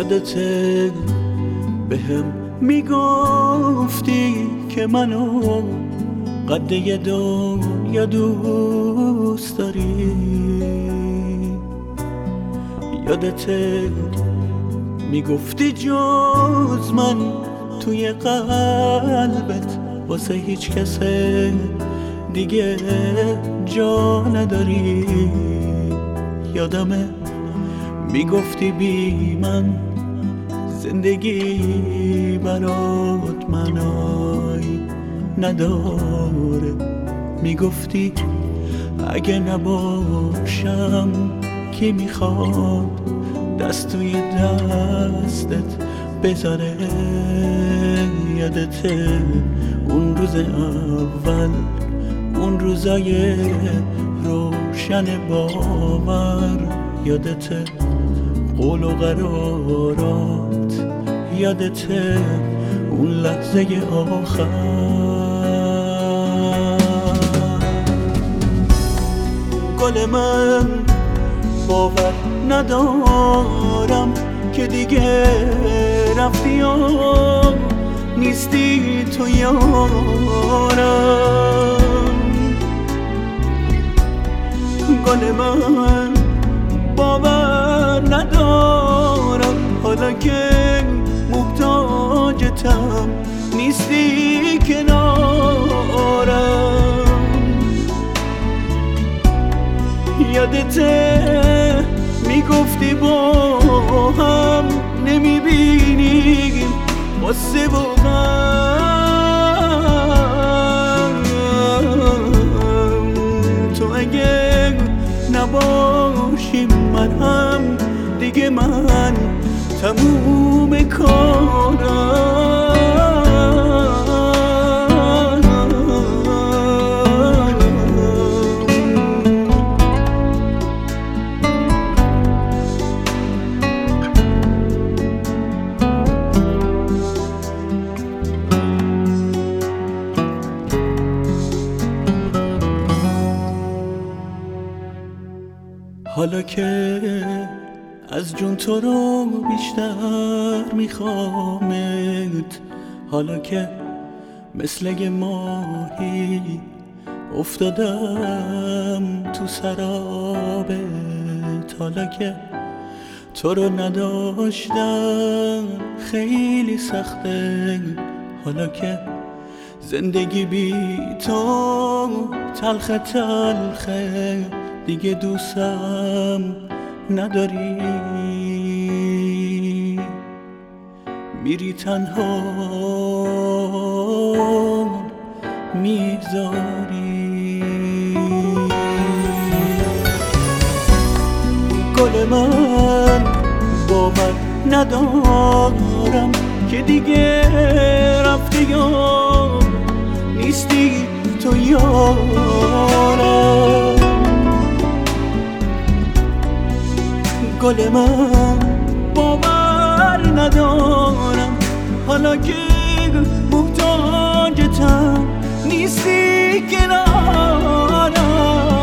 یادته بهم میگفتی که منو قده دنیا دوست داری. یادته میگفتی جز من توی قلبت واسه هیچ کس دیگه جا نداری. یادمه میگفتی بی من زندگی برات معنی نداره. میگفتی اگه نباشم کی میخواد دست توی دستت بذاره. یادته اون روز اول، اون روزای روشن باور. یادته قول و قرارات، یادته اون لحظه آخر. گل من باور ندارم که دیگه رفتی و نیستی تو یارم. گل من باور ندارم حالا که محتاجتم نیستی کنارم. یادته میگفتی با هم نمیبینیم واسه واقعا. تو اگه نباشی من هم دیگه من تموم کارم. حالا که از جون تو رو بیشتر میخوامت، حالا که مثل یه ماهی افتادم تو سرابت، حالا که تو رو نداشتم خیلی سخته، حالا که زندگی بی تو تلخ تلخه، دیگه دوستم نداری. میری تنها میذاری. گل من باور ندارم که دیگه رفتی یا نیستی تو یارم. گل من باور ندارم حالا که محتاجتم نیستی کنارم.